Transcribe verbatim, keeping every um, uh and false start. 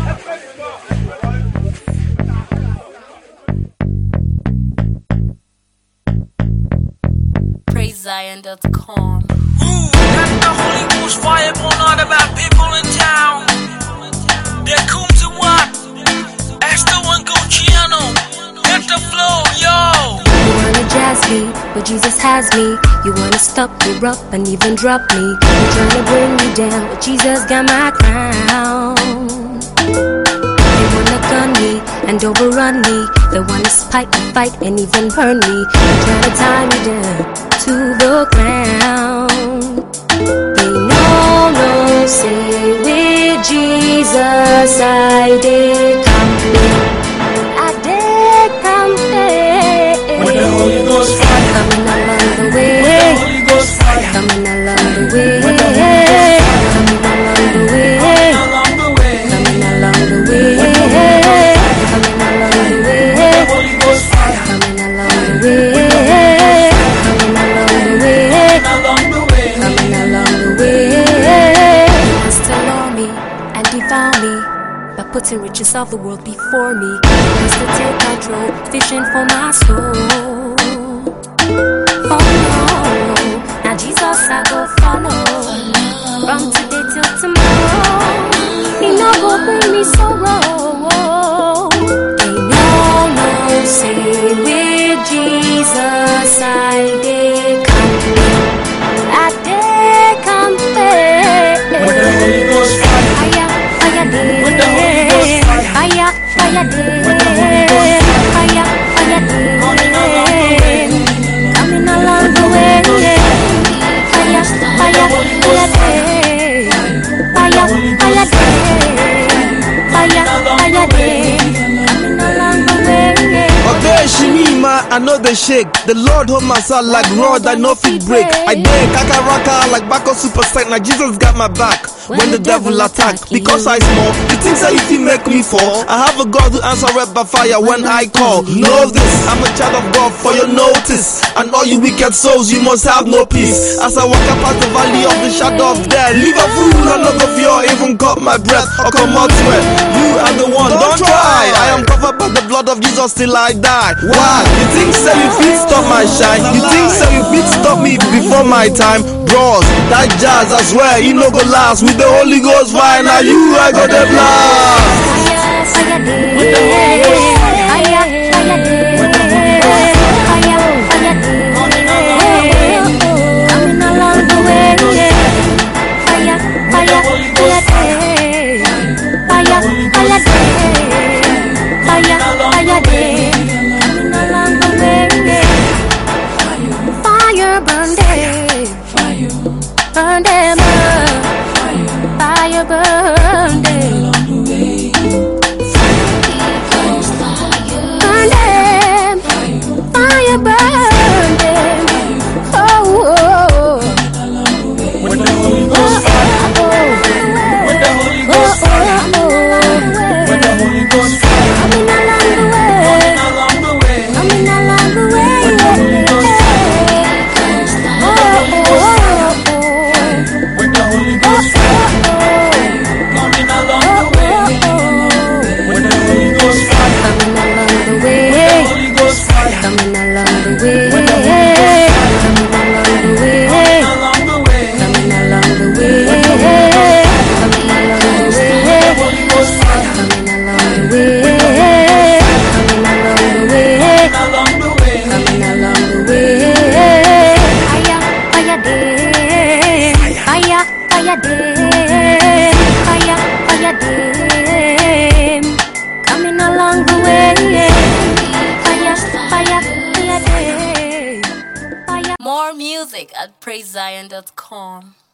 praise zion dot com. Ooh, that's the Holy Ghost fire going on about people in town. There comes a what? Esther one Gucciano. Get the flow, yo. You wanna jazz me, but Jesus has me. You wanna stop me up and even drop me. You're trying to bring me down, but Jesus got my crown. They wanna gun me and overrun me. They wanna spike me, fight and even burn me. They're trying to tie me down to the ground. They know, no, say with Jesus I did come in. I did come in. With the Holy Ghost fire. Coming along the way. With the Holy Ghost fire. Coming along the way. With the Holy Ghost fire. Coming along the way. Along the way. Coming along the way. Coming along the way. With the Holy Ghost fire. Coming along the way. Coming along the way. Along the way. Coming along the way. He wants to know me and devour me by putting riches of the world before me. He wants to take control, fishing for my soul. Oh no, now Jesus I go follow. From today till tomorrow, He no go bring me sorrow. They know, no, say with Jesus I did come. I did come. With the Holy Ghost fire. Fire, fire, day. With the Holy Ghost fire. Fire, fire, day. With the Holy Ghost fire. Fire, fire, day. Coming along the way. Coming along the way. Fire, fire, fire, day. Fire, fire, day. Fire, fire, day. Coming along the way. Okay, Shimima, I know the shake. The Lord hold my soul like rod, I know fit break. I dare kakaraka like Bako super sight. Now Jesus got my back when the devil attack. Because I small, the things that you think make me fall. I have a God who answer red by fire when I call. Know this, I'm a child of God for your notice. And all you wicked souls, you must have no peace. As I walk up past the valley of the shadow of death, leave a fool and not of fear, even cut my breath or come out sweat. You are the one, don't try. I am covered by the blood of Jesus till I die. Why? You think so you fit stop my shine? You think so you fit stop me before my time? Bros, that jazz I swear, you no go last. With the Holy Ghost fire, now you I got the blast. Fire, fire, day. Fire, fire, day. Fire, fire, day. Coming along the way. Fire, fire, fire, day. Fire, fire, day. Fire, fire, day. Coming along the way. Fire, burn them. Burn them up. Fire, burn them. Burn them. Fire, burn them. Oh, oh, oh. With the Holy Ghost fire. With the Holy Ghost fire. With the Holy Ghost fire. Coming along the way. Along the way. Coming along the way. With the Holy Ghost fire. Oh, oh, oh, With the Holy Ghost fire. Coming along the way. With the Holy Ghost fire. coming along the With the way. Holy Ghost fire. Coming along the way. With the Holy Ghost fire. Coming along the way. Along the way. Coming along the way. With the Holy Ghost fire. Coming along the With way. the Holy Ghost fire. Coming along the way. Coming along the way. Along the way. Coming along the way. Fire, fire, day. Fire, fire, day. Fire, fire, day. Coming along the way. Fire, fire, fire, day. Fire. More music at praise zion dot com.